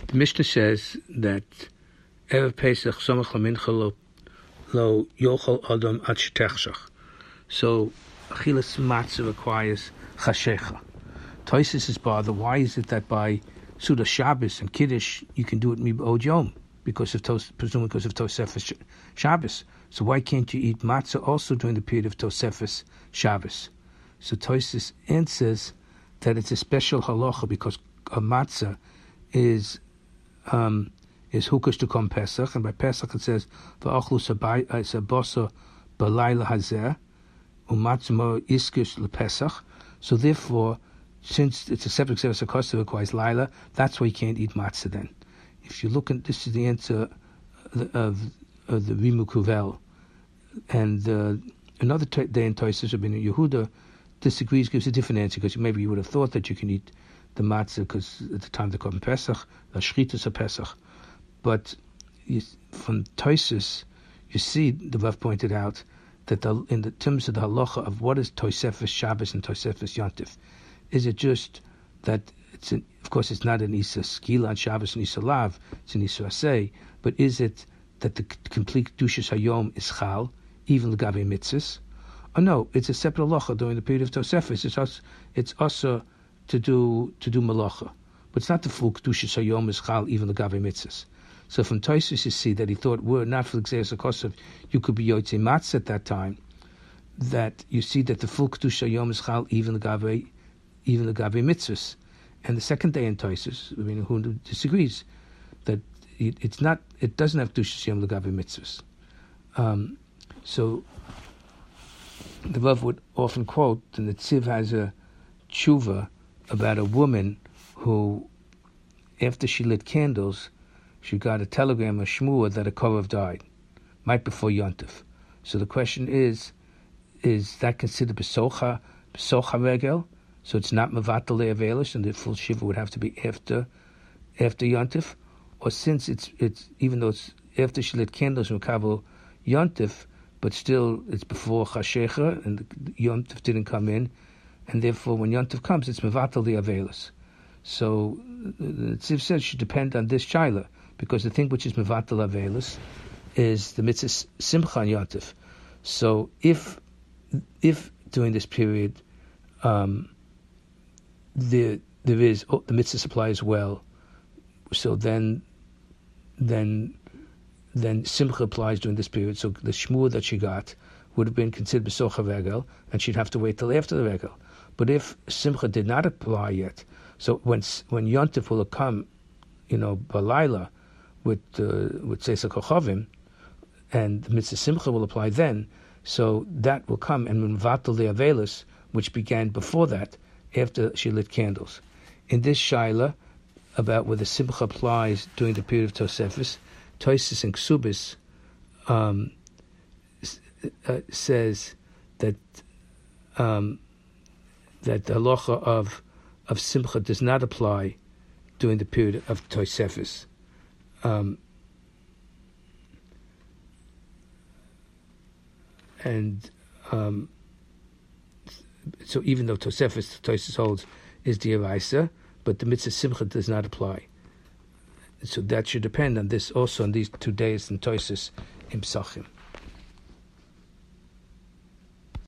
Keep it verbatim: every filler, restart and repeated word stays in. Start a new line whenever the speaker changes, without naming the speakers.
The Mishnah says that Erev Pesach Somach LaMincha lo lo yochel adam ad shetechshach. So achilas matzah requires chashecha. Toises is bother. Why is it that by Suda Shabbos and Kiddush you can do it mibod yom because of tos, presumably because of Tosefes Shabbos? So why can't you eat matzah also during the period of Tosefes Shabbos? So Toises answers that it's a special halacha because a matzah is um, is hukash to come Pesach, and by Pesach it says v'achlu sabasa b'layla hazeh umatzah iskish lePesach. So therefore, since it's a separate service of cost that requires Laila, that's why you can't eat matzah then. If you look at this is the answer of, of the Rimu Kuvel. And uh, another t- day in Toises, Rabbi Yehuda disagrees, gives a different answer, because maybe you would have thought that you can eat the matzah because at the time they call Pesach, the Shchitas of Pesach. But you, from Toises, you see, the Rav pointed out, that the, in the terms of the halacha of what is Tosefes Shabbos and Tosefes Yontif, is it just that it's an, of course it's not an Isa Skila on Shabbos and Isa Lav, it's an Isa Asay, but is it that the complete Kedushas Hayom is Chal, even the Gabe Mitzvahs? Or no, it's a separate halacha during the period of Tosefes. It's also, it's also to do to do Malacha, but it's not the full Kedushas Hayom is Chal, even the Gabe Mitzvahs. So from Toisus you see that he thought, were not for the Gzeres HaKosov, you could be Yotzei Matzah at that time, that you see that the full Kedushas Hayom is Chal, even the Gabe even the Gabe Mitzvahs. And the second day in Toisus, I mean, who disagrees that it, it's not, it doesn't have Kedushas Hayom the Gabe Mitzvahs. Um, so the Rav would often quote, and the Tziv has a tshuva about a woman who, after she lit candles, she got a telegram, a shmua, that a Korov died, right before Yontif. So the question is, is that considered Besocha, Besocha Regel? So it's not Mevatel Le'avelis, and the full Shiva would have to be after after Yontif? Or since it's, it's even though it's after she lit candles from Kabul Yontif, but still it's before Chashecha, and the Yontif didn't come in, and therefore when Yontif comes, it's Mevatel Le'avelis. So the Tziv says should depend on this Shaila, because the thing which is Mevatel Avelis is the Mitzvah Simcha on Yontif. So if if during this period um, there there is oh, the Mitzvah supply as well, so then then then Simcha applies during this period. So the Shmur that she got would have been considered Besocha Regel, and she'd have to wait till after the Regel. But if Simcha did not apply yet, so when when Yontif will come, you know, Balayla, with uh, with Seisa Kochavim, and the Mitzvah Simcha will apply then, so that will come, and when Vatal the Avelis, which began before that, after she lit candles. In this Shaila, about whether Simcha applies during the period of Tosefes, Toisus and Ksubis um, uh, says that um, that the halacha of of Simcha does not apply during the period of Tosefes. Um, and um, so even though Tosefes, Toisus holds, is the Eraisa, but the Mitzvah Simcha does not apply. So that should depend on this, also on these two days in Toisus in Psachim.